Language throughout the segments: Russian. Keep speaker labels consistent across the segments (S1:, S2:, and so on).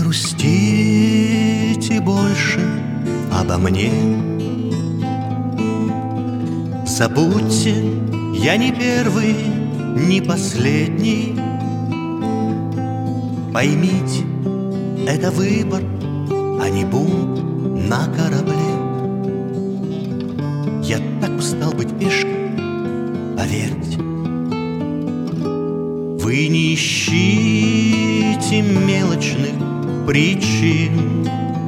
S1: грустите больше обо мне. Забудьте, я не первый, не последний. Поймите, это выбор, а не бунт на корабле. Я так устал быть пешкой, поверьте. Вы не ищите мелочных причин.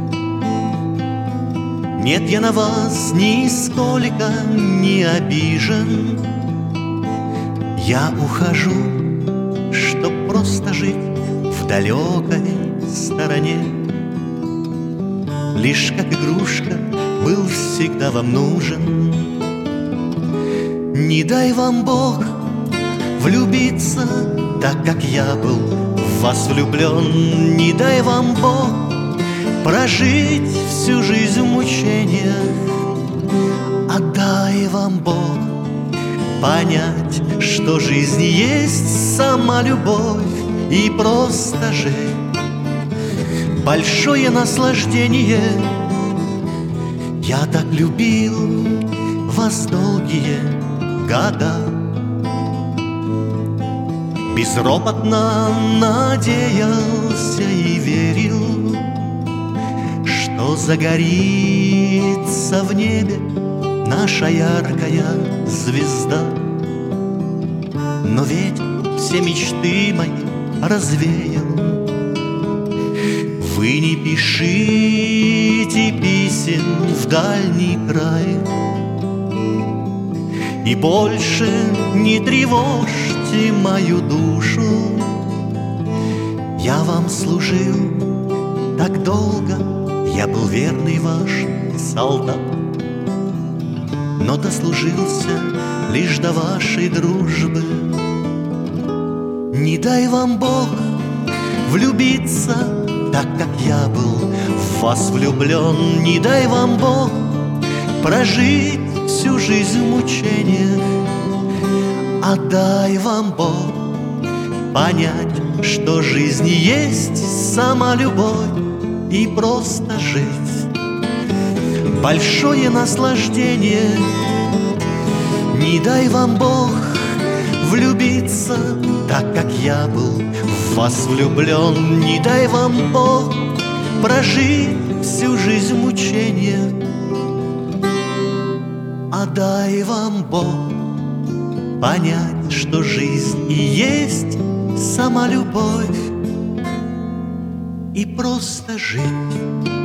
S1: Нет, я на вас нисколько не обижен. Я ухожу, чтоб просто жить в далекой стороне. Лишь как игрушка был всегда вам нужен. Не дай вам Бог влюбиться так, как я был в вас влюблен. Не дай вам Бог прожить всю жизнь в мучениях. А дай вам Бог понять, что жизнь есть сама любовь и просто жить. Большое наслаждение. Я так любил вас долгие года. Безропотно надеялся и верил, что загорится в небе наша яркая звезда. Но ведь все мечты мои развеял. Вы не пишите писем в дальний край и больше не тревожьте мою душу. Я вам служил так долго, я был верный ваш солдат, но дослужился лишь до вашей дружбы. Не дай вам Бог влюбиться так, как я был в вас влюблен. Не дай вам Бог прожить всю жизнь в мучениях. А дай вам Бог понять, что жизнь есть сама любовь и просто жить. Большое наслаждение. Не дай вам Бог влюбиться так, как я был в вас влюблен. Не дай вам Бог прожить всю жизнь в мучениях. А дай вам Бог понять, что жизнь и есть сама любовь и просто жить.